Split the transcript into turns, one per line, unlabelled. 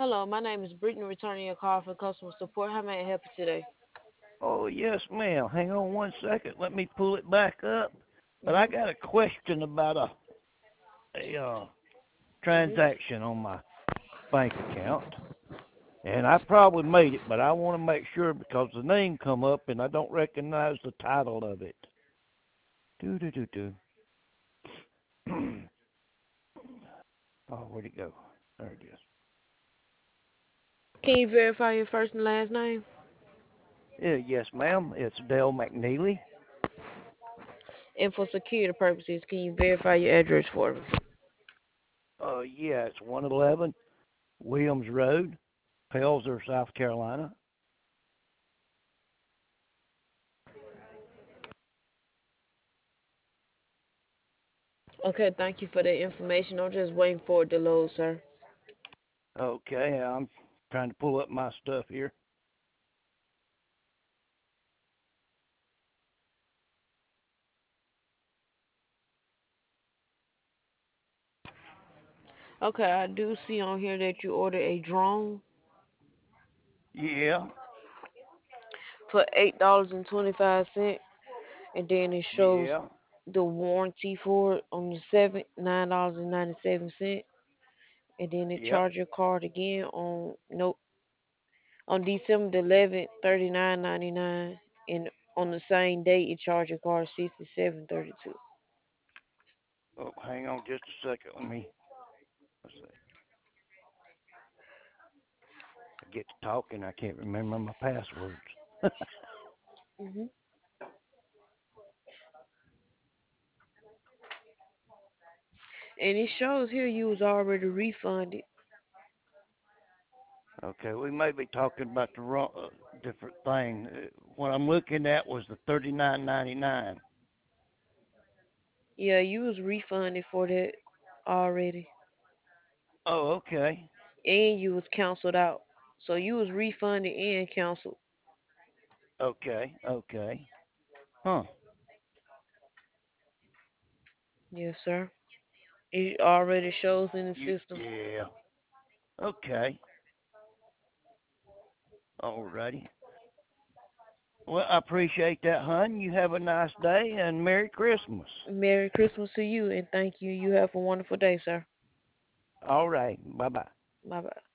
Hello, my name is Brittany, returning your call for customer support. How may I help you today?
Oh, yes, ma'am. Hang on one second. Let me pull it back up. But I
Mhm.
got a question about a
Mhm.
transaction on my bank account. And I probably made it, but I want to make sure because the name come up and I don't recognize the title of it. Do do do do. Oh, where'd it go? There it is.
Can you verify your first and last name?
Yeah, yes, ma'am. It's Dale McNeely.
And for security purposes, can you verify your address for me?
Yeah, it's 111 Williams Road, Pelzer, South Carolina.
Okay, thank you for that information. I'm just waiting for it to load, sir.
Okay, I'm trying to pull up my stuff here.
Okay, I do see on here that you ordered a drone
Yeah,
for $8.25, and then it shows
yeah,
the warranty for it on the 7th, $9.97, and then it
yep.
charge your card again on no on December the 11th, 39.99, and on the same day it charged your card 67.32.
Oh, hang on just a second. Let's see. I get to talking, I can't remember my passwords.
Mhm. And it shows here you was already refunded.
Okay, we may be talking about the wrong, different thing. What I'm looking at was the 39.99.
Yeah, you was refunded for that already,
Oh, okay,
and you was canceled out. So you was refunded and canceled.
okay. Huh?
Yes, sir. It already shows in the system.
Yeah. Okay. Alrighty. Well, I appreciate that, hon. You have a nice day and Merry Christmas.
Merry Christmas to you, and thank you. You have a wonderful day, sir.
All right. Bye bye.
Bye bye.